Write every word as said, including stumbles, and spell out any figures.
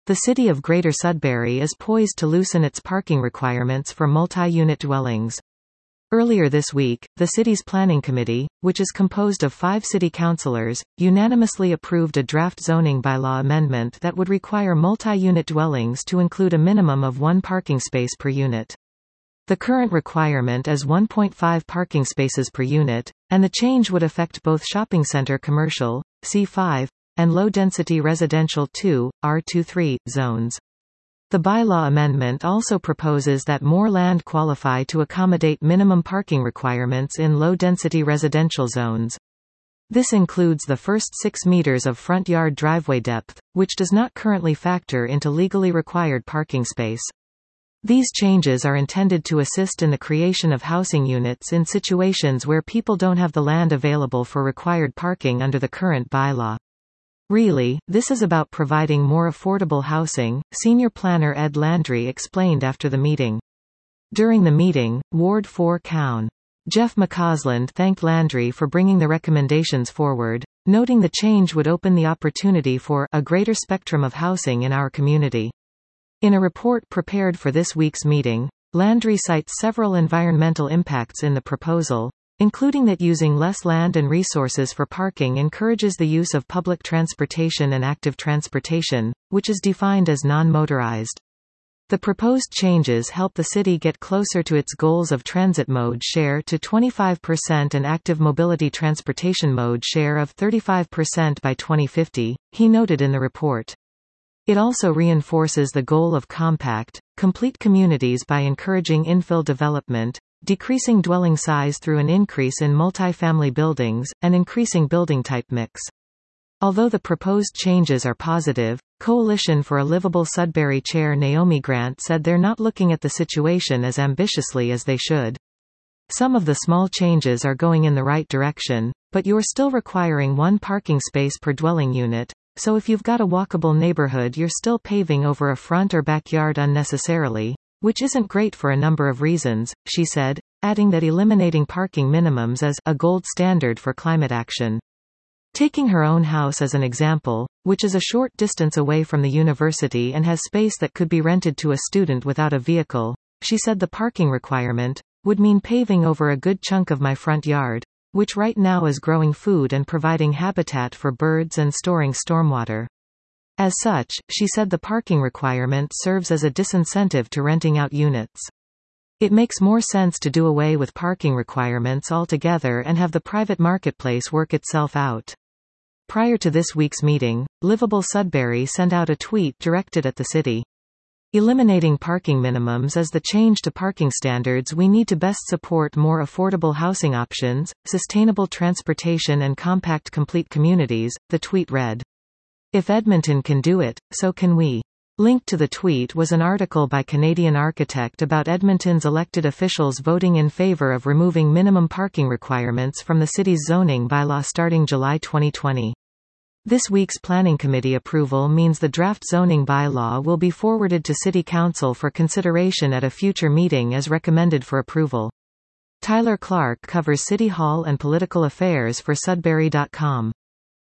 The city of Greater Sudbury is poised to loosen its parking requirements for multi-unit dwellings. Earlier this week, the city's planning committee, which is composed of five city councillors, unanimously approved a draft zoning bylaw amendment that would require multi-unit dwellings to include a minimum of one parking space per unit. The current requirement is one point five parking spaces per unit, and the change would affect both shopping center commercial, C five, and low-density residential two, R twenty-three, zones. The bylaw amendment also proposes that more land qualify to accommodate minimum parking requirements in low-density residential zones. This includes the first six meters of front yard driveway depth, which does not currently factor into legally required parking space. These changes are intended to assist in the creation of housing units in situations where people don't have the land available for required parking under the current bylaw. Really, this is about providing more affordable housing, Senior Planner Ed Landry explained after the meeting. During the meeting, Ward four Coun. Jeff McCausland thanked Landry for bringing the recommendations forward, noting the change would open the opportunity for a greater spectrum of housing in our community. In a report prepared for this week's meeting, Landry cites several environmental impacts in the proposal, including that using less land and resources for parking encourages the use of public transportation and active transportation, which is defined as non-motorized. The proposed changes help the city get closer to its goals of transit mode share to twenty-five percent and active mobility transportation mode share of thirty-five percent by twenty fifty, he noted in the report. It also reinforces the goal of compact, complete communities by encouraging infill development, decreasing dwelling size through an increase in multifamily buildings, and increasing building type mix. Although the proposed changes are positive, Coalition for a Livable Sudbury Chair Naomi Grant said they're not looking at the situation as ambitiously as they should. Some of the small changes are going in the right direction, but you're still requiring one parking space per dwelling unit, so if you've got a walkable neighborhood you're still paving over a front or backyard unnecessarily, which isn't great for a number of reasons, she said, adding that eliminating parking minimums is a gold standard for climate action. Taking her own house as an example, which is a short distance away from the university and has space that could be rented to a student without a vehicle, she said the parking requirement would mean paving over a good chunk of my front yard, which right now is growing food and providing habitat for birds and storing stormwater. As such, she said the parking requirement serves as a disincentive to renting out units. It makes more sense to do away with parking requirements altogether and have the private marketplace work itself out. Prior to this week's meeting, Livable Sudbury sent out a tweet directed at the city. Eliminating parking minimums is the change to parking standards we need to best support more affordable housing options, sustainable transportation and compact complete communities, the tweet read. If Edmonton can do it, so can we. Linked to the tweet was an article by Canadian Architect about Edmonton's elected officials voting in favour of removing minimum parking requirements from the city's zoning bylaw starting July twenty twenty. This week's Planning Committee approval means the draft zoning bylaw will be forwarded to City Council for consideration at a future meeting as recommended for approval. Tyler Clark covers City Hall and political affairs for Sudbury dot com.